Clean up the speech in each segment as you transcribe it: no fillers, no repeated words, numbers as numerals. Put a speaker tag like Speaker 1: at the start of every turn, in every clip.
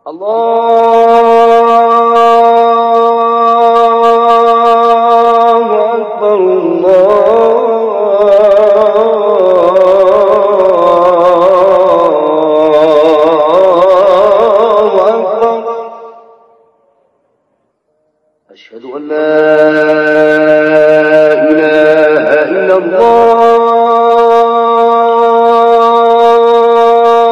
Speaker 1: الله أكبر الله أكبر. أشهد أن لا إله إلا الله.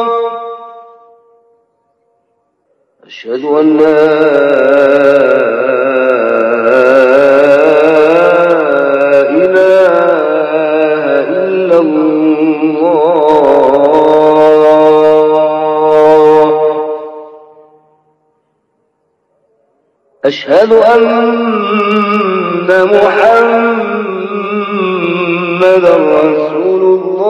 Speaker 1: أشهد أن لا إله إلا الله. أشهد أن محمدا رسول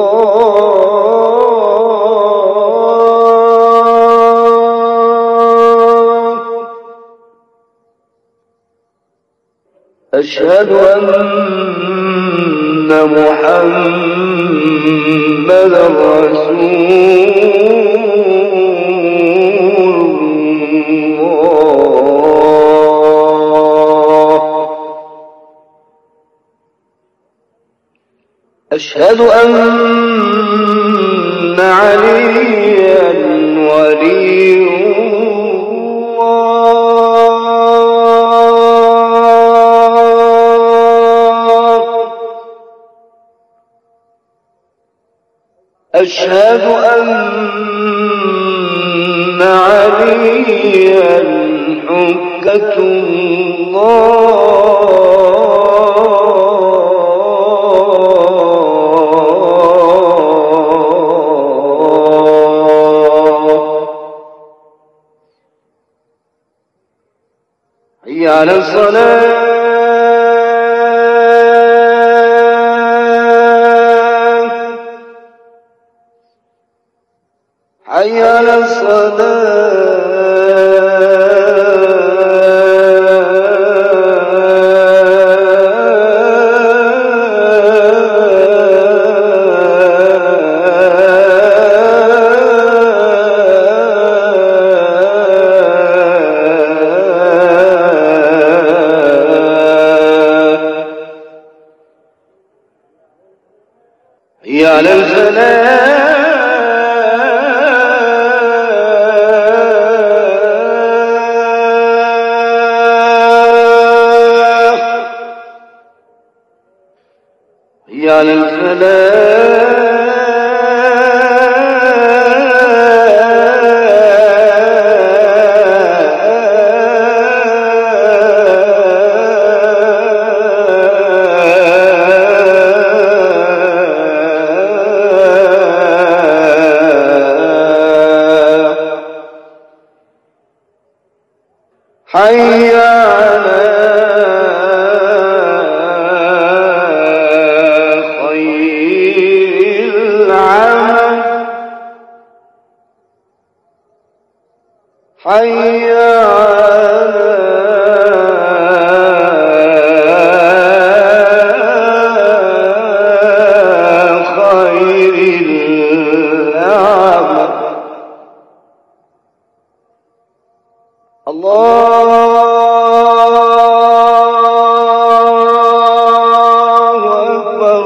Speaker 1: الله. أشهد أن محمدا رسول الله. أشهد أن عليا ولي الله. أشهد أن عليا حجة الله. حي على الصلاة. حي على حي على الفلاح. حي على الفلاح. حي على خير العمل. حي على خير العمل. الله أكبر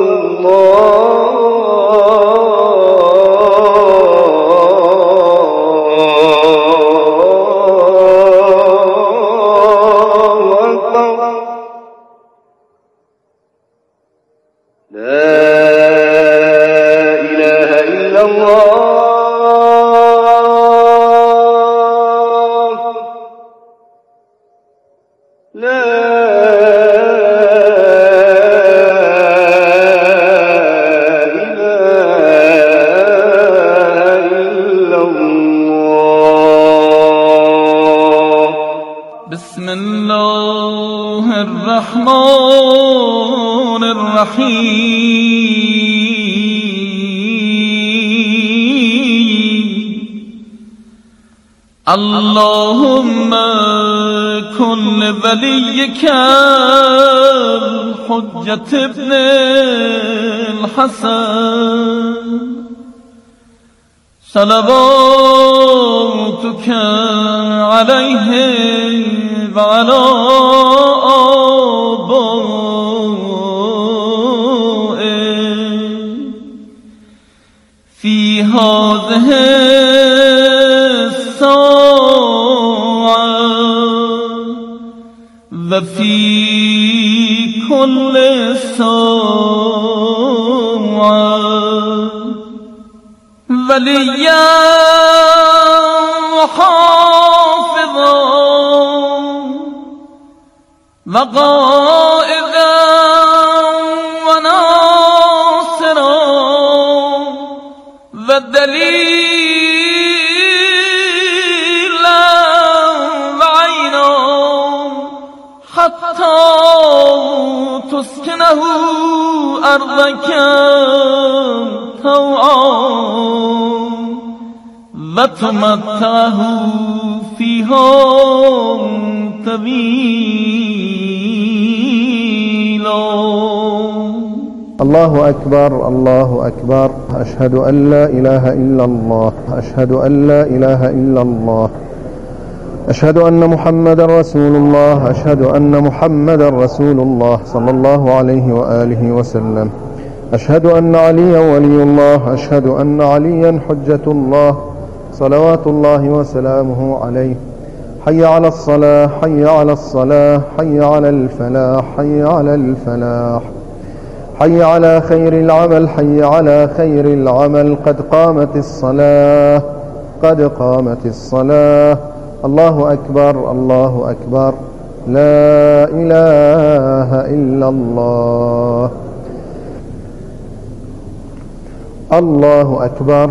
Speaker 1: الله أكبر. لا إله إلا الله. لا إله إلا الله.
Speaker 2: بسم الله الرحمن الرحيم. اللهم كن لوليك الحجة ابن الحسن صلواتك وعلى آبائه في هذه الساعة وفي كل ساعة وليا وحافظا وقائدا وناصرا ودليلا وعينا حتى تسكنه أرضك طوعا وتمتعه فيها طويلا.
Speaker 3: الله أكبر الله أكبر. أشهد أن لا إله إلا الله. أشهد أن لا إله إلا الله. أشهد أن محمدا رسول الله. أشهد أن محمدا رسول الله صلى الله عليه وآله وسلم. أشهد أن عليا ولي الله. أشهد أن عليا حجة الله صلوات الله وسلامه عليه. حي على الصلاة حي على الصلاة حي على الفلاح حي على الفلاح حي على خير العمل حي على خير العمل. قد قامت الصلاة قد قامت الصلاة. الله أكبر الله أكبر. لا إله إلا الله. الله أكبر.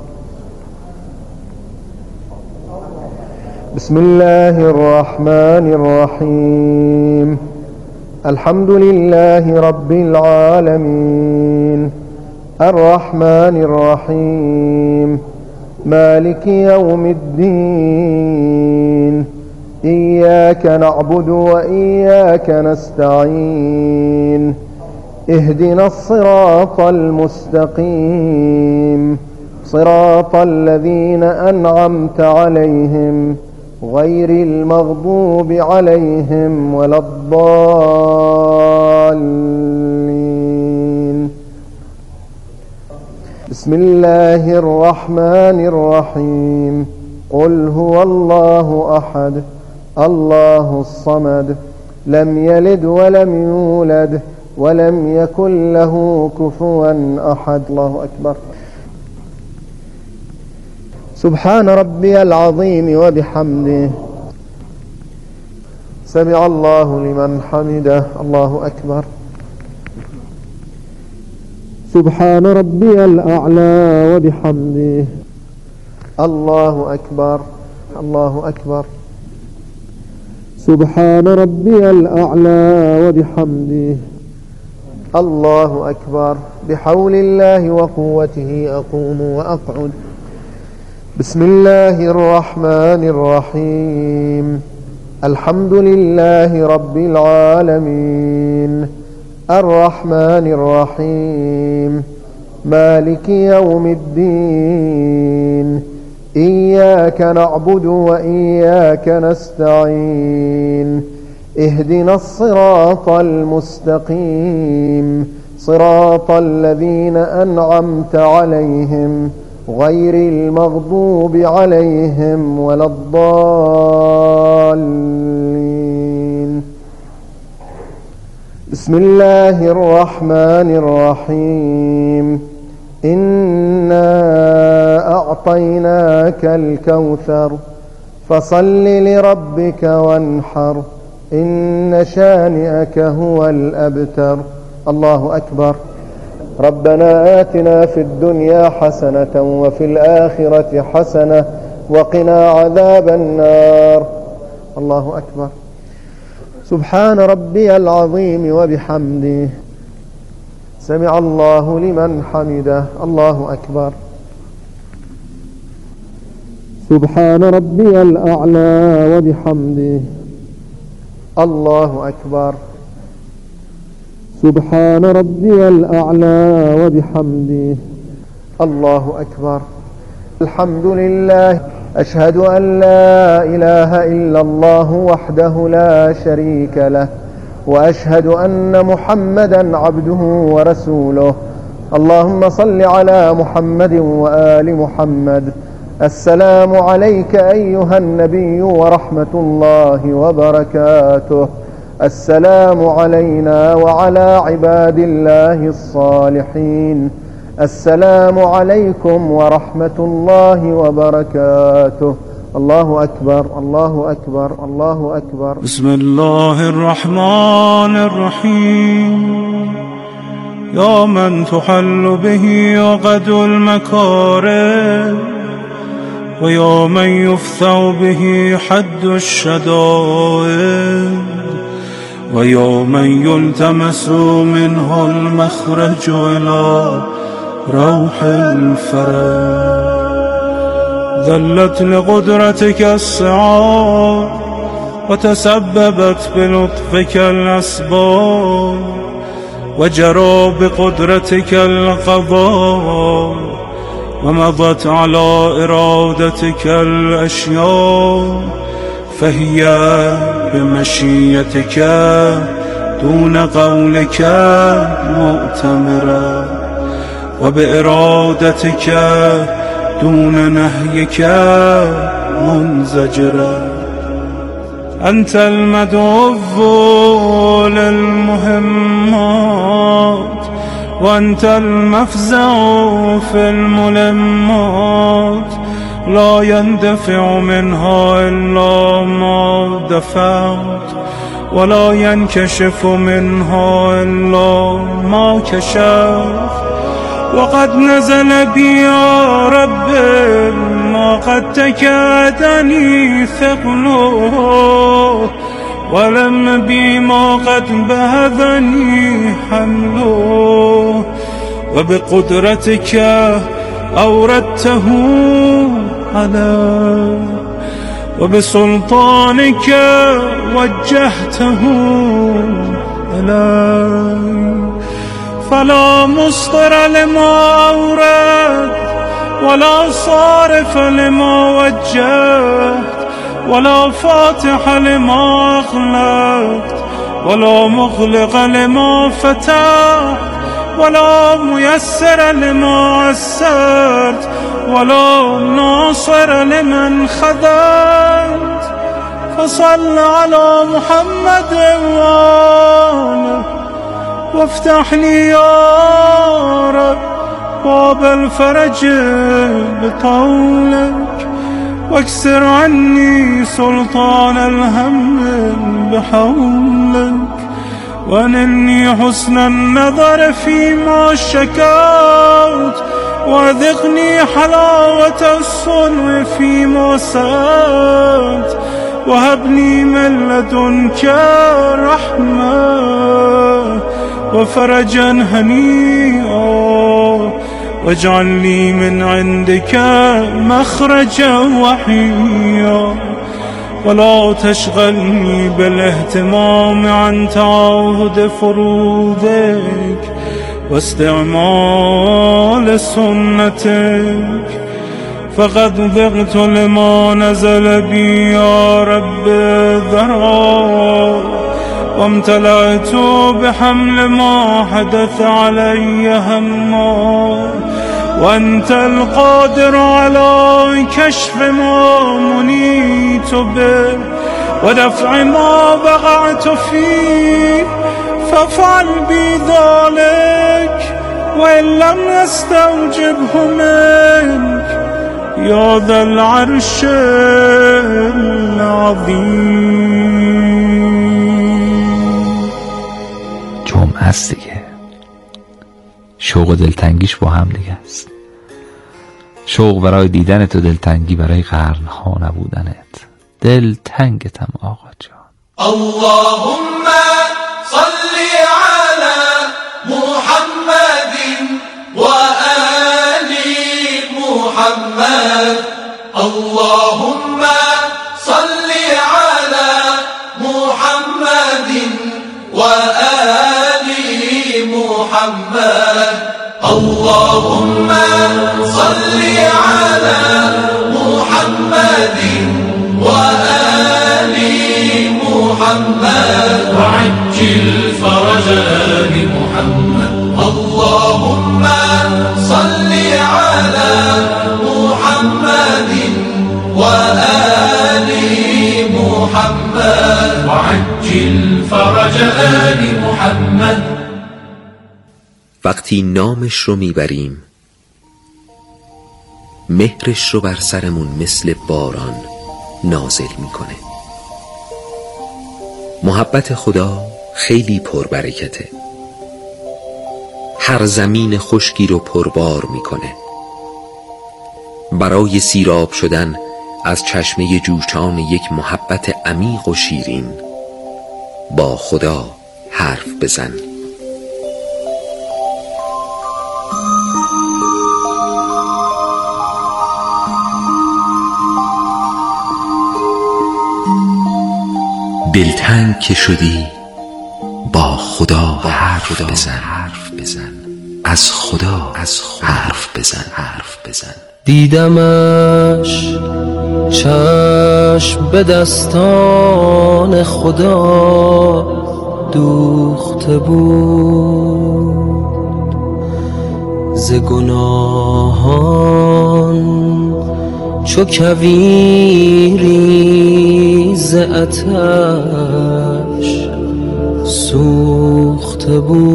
Speaker 3: بسم الله الرحمن الرحيم. الحمد لله رب العالمين الرحمن الرحيم مالك يوم الدين. إياك نعبد وإياك نستعين. اهدنا الصراط المستقيم صراط الذين أنعمت عليهم غير المغضوب عليهم ولا الضالين. بسم الله الرحمن الرحيم. قل هو الله أحد الله الصمد لم يلد ولم يولد ولم يكن له كفوا أحد. الله أكبر. سبحان ربي العظيم وبحمده. سمع الله لمن حمده. الله أكبر. سبحان ربي الأعلى وبحمده. الله أكبر الله أكبر. سبحان ربي الأعلى وبحمده. الله أكبر. بحول الله وقوته أقوم وأقعد. بسم الله الرحمن الرحيم. الحمد لله رب العالمين الرحمن الرحيم مالك يوم الدين. إياك نعبد وإياك نستعين. اهدنا الصراط المستقيم صراط الذين أنعمت عليهم غير المغضوب عليهم ولا الضالين. بسم الله الرحمن الرحيم. إنا أعطيناك الكوثر فصل لربك وانحر إن شانئك هو الأبتر. الله أكبر. ربنا آتنا في الدنيا حسنة وفي الآخرة حسنة وقنا عذاب النار. الله أكبر. سبحان ربي العظيم وبحمده. سمع الله لمن حمده. الله أكبر. سبحان ربي الأعلى وبحمده. الله أكبر. سبحان ربي الأعلى وبحمده. الله أكبر. الحمد لله أشهد أن لا إله إلا الله وحده لا شريك له وأشهد أن محمدا عبده ورسوله. اللهم صل على محمد وآل محمد. السلام عليك أيها النبي ورحمة الله وبركاته. السلام علينا وعلى عباد الله الصالحين. السلام عليكم ورحمة الله وبركاته. الله أكبر الله أكبر الله أكبر.
Speaker 4: بسم الله الرحمن الرحيم. يا من تحل به عقد المكاره ويا من يفتح به حد الشدائد ويا من يلتمس منه المخرج إلى روح الفرج. ذلت لقدرتك السعاد وتسببت بلطفك الأسباب وجرى بقدرتك القضاء ومضت على إرادتك الأشياء فهي بمشيتك دون قولك مؤتمرة وبإرادتك دون نهيك منزجرة. أنت المدعو للمهمات وأنت المفزع في الملمات لا يندفع منها إلا ما دفعت ولا ينكشف منها إلا ما كشفت. وقد نزل بي يا رب ما قد تكادني ثقله ولم بي ما قد بهذني حمله وبقدرتك أوردته علي وبسلطانك وجهته إلي. فلا مصدر لما أورد ولا صارف لما وجهت ولا فاتح لما أغلقت ولا مغلق لما فتحت ولا ميسر لما عسرت ولا ناصر لمن خذلت. فصل على محمد وآله وافتح لي يا رب باب الفرج بقولك واكسر عني سلطان الهم بحولك وانني حسن النظر فيما شكوت وذقني حلاوة الصنع فيما سألت وهبني من لدنك رحمة وفرجا هنيئا واجعل لي من عندك مخرجا وحيا ولا تشغلني بالاهتمام عن تعاهد فروضك واستعمال سنتك. فقد ذقت لما نزل بي يا رب ذرا وامتلأت بحمل ما حدث علي هما وأنت القادر على كشف ما منيت به ودفع ما وقعت فيه فافعل بي ذلك وإن لم يستوجبه منك يا ذا العرش العظیم.
Speaker 5: جمعه است دیگه، شوق و دلتنگیش با هم دیگه است. شوق برای دیدنت و دلتنگی برای قرنها نبودنت. دلتنگتم آقا جان.
Speaker 6: اللهم صل على محمد وآل محمد. اللهم صل على محمد وآل محمد. اللهم صل على محمد محمد وعجل فرج آل محمد اللهم صل على محمد وآل محمد وعجل فرج آل محمد.
Speaker 7: وقتی نامش رو میبریم مهرش رو بر سرمون مثل باران نازل میکنه. محبت خدا خیلی پربرکته، هر زمین خشکی رو پربار میکنه. برای سیراب شدن از چشمه جوشان یک محبت عمیق و شیرین با خدا حرف بزن. دلتنگ که شدی با خدا حرف بزن، از خدا حرف بزن.
Speaker 8: دیدمش چشم به دستان خدا دوخته بود، ز گناهان چو کویری ز آتش سوخته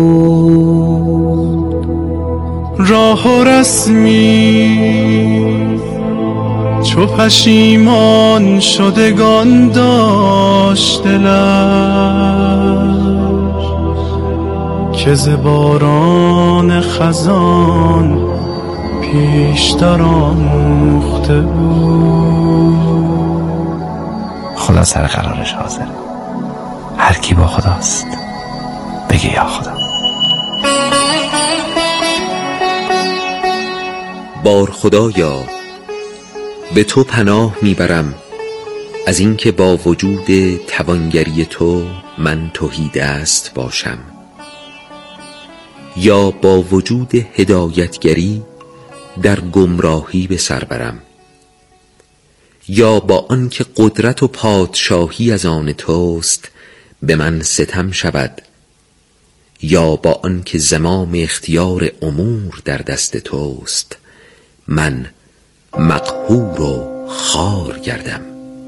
Speaker 8: بود.
Speaker 4: راه و رسمی چو پشیمان شدگان داشت دلش، که ز باران خزان پیشتر آموخته بود.
Speaker 5: خدا سر قرارش حاضره، هر کی با خداست بگه یا خدا.
Speaker 7: بار خدایا به تو پناه میبرم از اینکه با وجود توانگری تو من تهیدست باشم، یا با وجود هدایتگری در گمراهی به سر برم، یا با آنکه قدرت و پادشاهی از آن توست به من ستم شود، یا با آنکه زمام اختیار امور در دست توست من مقهور و خوار گردم.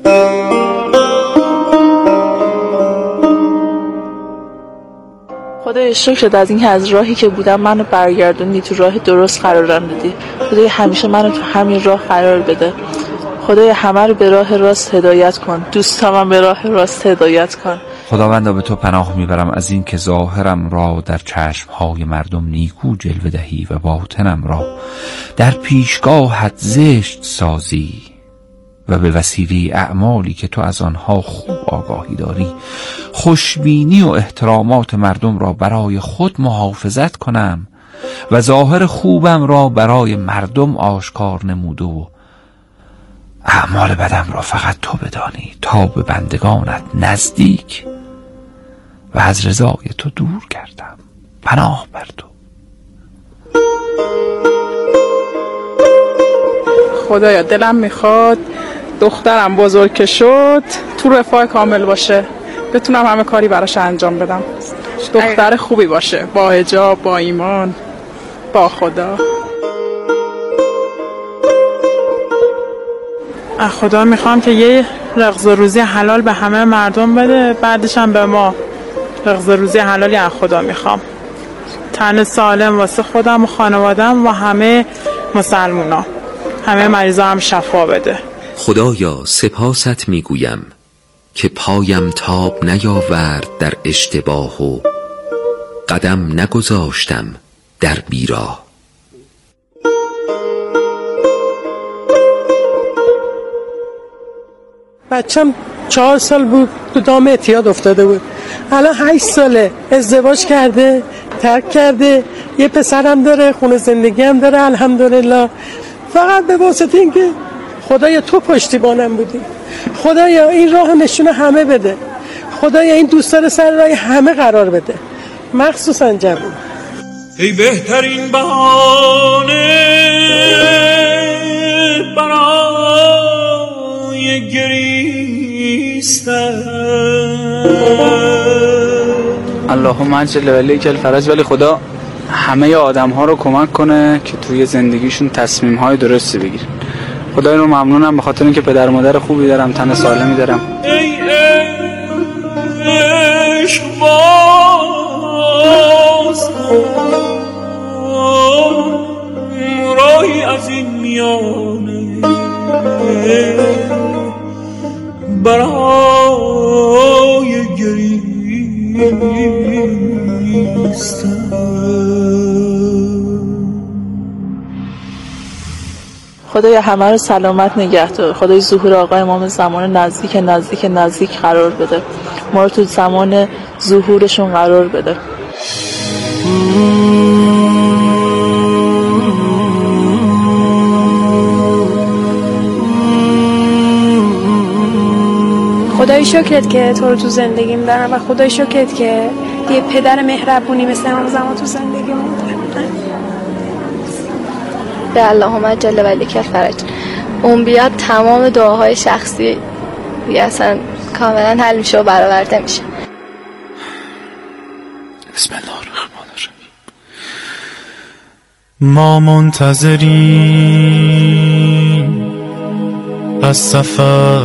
Speaker 9: خدای شکرت از اینکه از راهی که بودم منو برگردوندی، تو راه درست قرارم دادی. خدای همیشه منو تو همین راه قرار بده. خدای همه رو به راه راست هدایت کن، دوستامم به راه راست هدایت کن.
Speaker 5: خداوندا به تو پناه میبرم از این که ظاهرم را در چشمهای مردم نیکو جلوه دهی و باطنم را در پیشگاهت زشت سازی و به وسیله اعمالی که تو از آنها خوب آگاهی داری خوشبینی و احترامات مردم را برای خود محافظت کنم و ظاهر خوبم را برای مردم آشکار نموده و اعمال بدم را فقط تو بدانی تا به بندگانت نزدیک و از رضای تو دور کردم. پناه بر تو.
Speaker 10: خدایا دلم میخواد دخترم بزرگ که شد تو رفاه کامل باشه، بتونم همه کاری براش انجام بدم، دختر خوبی باشه، با حجاب، با ایمان، با خدا. خدا میخوام که یه رزق روزی حلال به همه مردم بده، بعدش هم به ما رزق روزی حلالی از خدا میخوام. تن سالم واسه خودم و خانوادم و همه مسلمونا، همه مریضا هم شفا بده.
Speaker 7: خدایا سپاست میگویم که پایم تاب نیاورد در اشتباه و قدم نگذاشتم در بیراه.
Speaker 11: بچم 4 سال بود تو دام اعتیاد افتاده بود، الان 8 ساله ازدواج کرده، ترک کرده، یه پسرم داره، خونه زندگی هم داره الحمدلله. فقط به واسطه اینکه خدایا تو پشتیبانم بودی، خدایا این راه نشون همه بده، خدایا این دوستا سر راه همه قرار بده، مخصوصا جوون.
Speaker 4: ای بهترین بهانه برای
Speaker 12: اللهم عجل ولیک الفرج. ولی خدا همه آدم ها رو کمک کنه که توی زندگیشون تصمیم های درستی بگیرن. خدای رو ممنونم به خاطر اینکه پدر مادر خوبی دارم، تن سالمی دارم.
Speaker 6: ای عشق باز راهی از این میانه برای گریستن.
Speaker 9: خدای همه رو سلامت نگه دار. خدای ظهور آقا امام زمان نزدیک قرار بده. ما رو تو زمان ظهورشون قرار بده.
Speaker 13: خدای شکرت که تو رو تو زندگیم دارم و خدای شکرت که یه پدر مهربونی مثل امام زمان تو زندگیمون دارم.
Speaker 14: به اللهم جل ولیک الفرج. اون بیاد تمام دعاهای شخصی اصلا کاملا حل میشه و برآورده میشه.
Speaker 4: بسم الله الرحمن الرحیم. ما منتظریم از سفر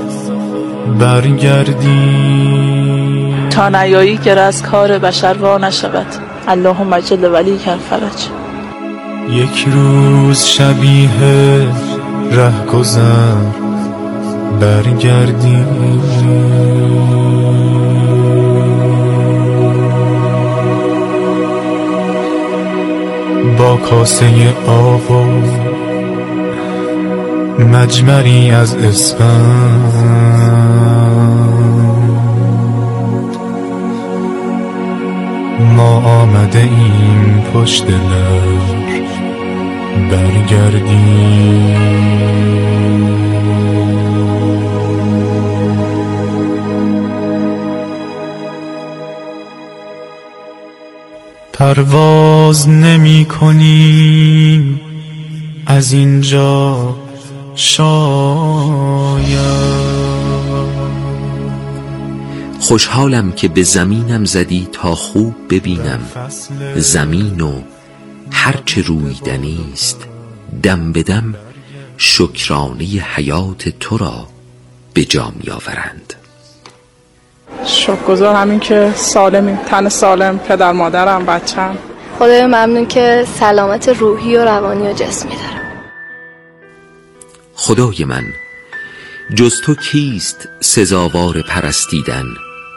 Speaker 4: برگردیم
Speaker 9: تا نیایی که از کار بشر وا نشود. اللهم جل ولیک الفرج.
Speaker 4: یک روز شبیه رهگذر برگردیم با کاسه آب و مجمری از اسفند. ما آمده ایم پشت لب برگردیم. پرواز نمی کنیم از اینجا شاید.
Speaker 7: خوشحالم که به زمینم زدی تا خوب ببینم زمین و هرچه رویدنیست. دم به دم شکرانه حیات تو را به جا می آورند.
Speaker 10: شکرگزار همین که سالمیم، تن سالم، پدر مادرم، بچم.
Speaker 14: خدای ممنون که سلامت روحی و روانی و جسمی دارم.
Speaker 7: خدای من، جز تو کیست سزاوار پرستیدن؟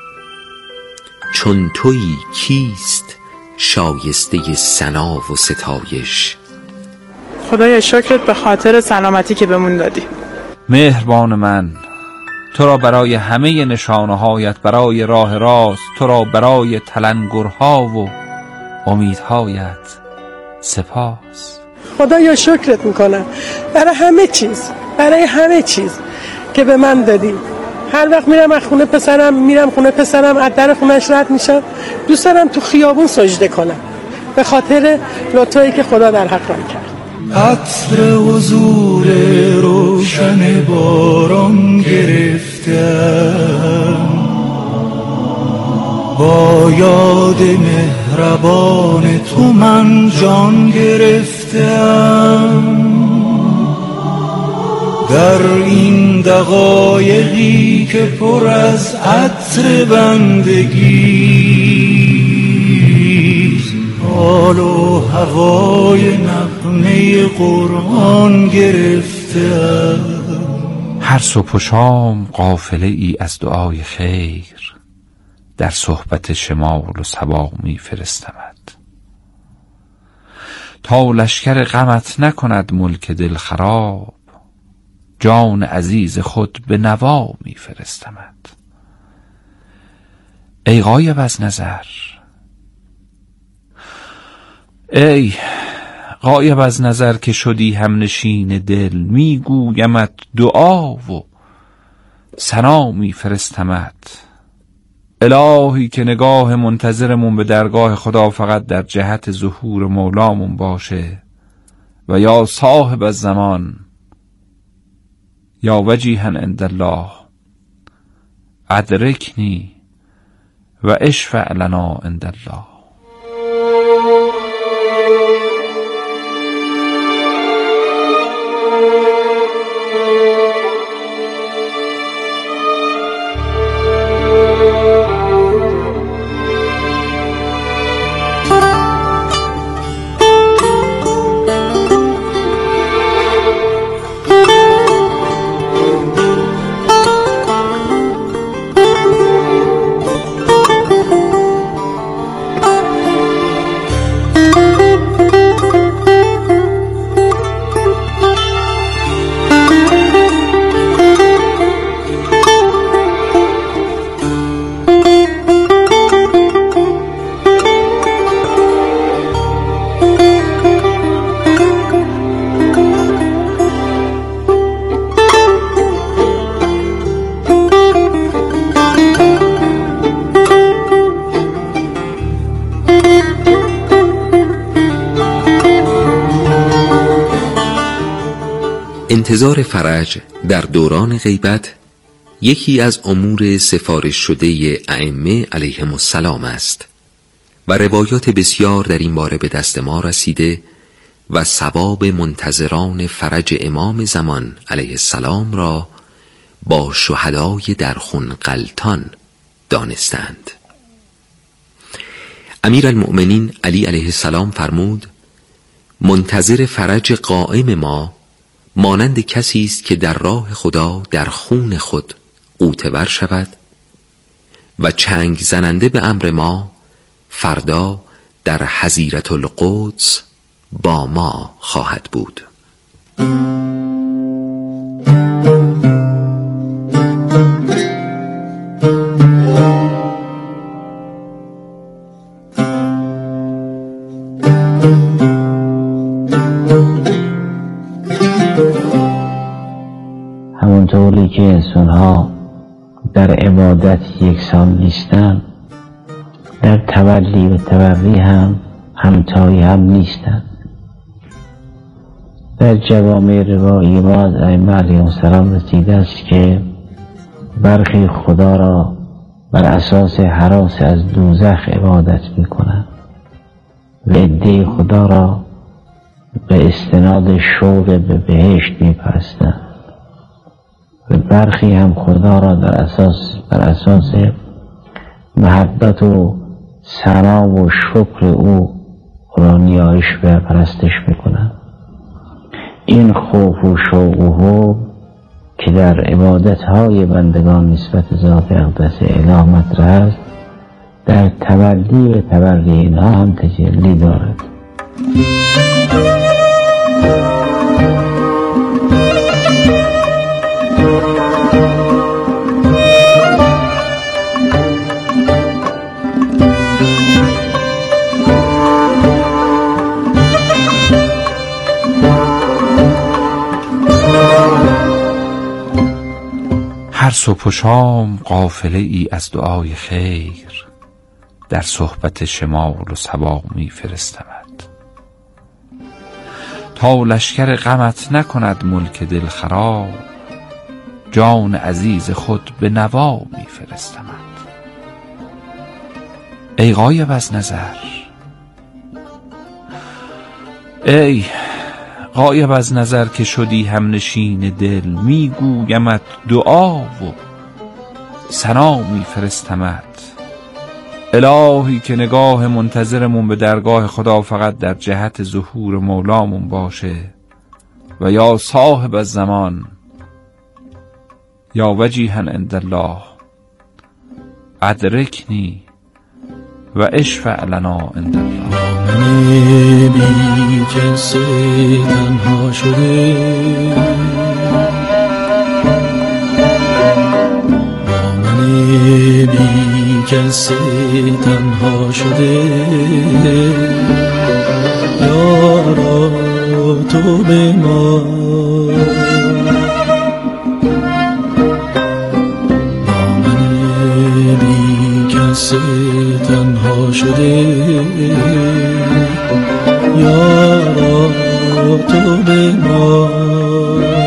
Speaker 7: چون تویی کیست شایسته ثنا و ستایش؟
Speaker 10: خدای شکرت به خاطر سلامتی که بهمون دادی.
Speaker 5: مهربان من، تو را برای همه نشانه‌هایت، برای راه راست، تو را برای تلنگرها و امیدهایت سپاس.
Speaker 11: خدایا شکرت میکنم برای همه چیز که به من دادی. هر وقت میرم خونه پسرم از در خونش رد میشم، دوست دارم تو خیابون سجده کنم به خاطر لطفی که خدا در حق من کرد.
Speaker 6: عطر حضور روشن باران گرفتم، با یاد مهربان تو من جان گرفتم. در این دقایقی که پر از عطر بندگی، حال و هوای نغمه قرآن گرفتم.
Speaker 5: هر صبح و شام قافله ای از دعای خیر، در صحبت شمال و صبا می فرستمد، تا لشکر غمت نکند ملک دل خراب، جان عزیز خود به نوا می فرستمد. ای غایب از نظر، ای غایب از نظر که شدی هم نشین دل، می گویمت دعا و ثنا می فرستمت. الهی که نگاه منتظرمون به درگاه خدا فقط در جهت ظهور مولامون باشه، و یا صاحب الزمان یا وجیها عند الله ادرکنی و اشفع لنا عند الله.
Speaker 7: انتظار فرج در دوران غیبت یکی از امور سفارش شده ائمه علیهم السلام است و روایات بسیار در این باره به دست ما رسیده و ثواب منتظران فرج امام زمان علیه السلام را با شهدای در خون غلطان دانستند. امیرالمؤمنین علی علیه السلام فرمود: منتظر فرج قائم ما مانند کسی است که در راه خدا در خون خود غوطه ور شود و چنگ زننده به امر ما فردا در حظیرة القدس با ما خواهد بود.
Speaker 15: همونطوری که انسان‌ها در عبادت یکسان نیستند، در تولی و تبری هم همتایی هم نیستند. در جوامع روایی ما از ائمه علیهم السلام رسیده است که برخی خدا را بر اساس هراس از دوزخ عبادت می‌کنند و عده‌ای خدا را به استناد شوق به بهشت می‌پرستند و برخی هم خدا را بر اساس محبت و ثنا و شکر او را نیایش و پرستش میکنند. این خوف و شوق و حب که در عبادت‌های بندگان نسبت ذات اقدس اله مطرح است، در تولی و تبری اینها هم تجلی دارد.
Speaker 5: هر صبح و شام قافله ای از دعای خیر در صحبت شمال و صبا می فرستمد تا لشکر غمت نکند ملک دل خراب، جان عزیز خود به نوا می فرستمد. ای غایب از نظر، ای غایب از نظر که شدی هم نشین دل، می گویمت دعا و ثنا می فرستمت. الهی که نگاه منتظرمون به درگاه خدا فقط در جهت ظهور مولامون باشه و یا صاحب الزمان یا وجیها عند الله ادرکنی و اشفع لنا عند الله.
Speaker 6: من بی جنس تنها شده، با من بی جنس تنها شده، یارا تو به ما تنها شده، یارا تو به ما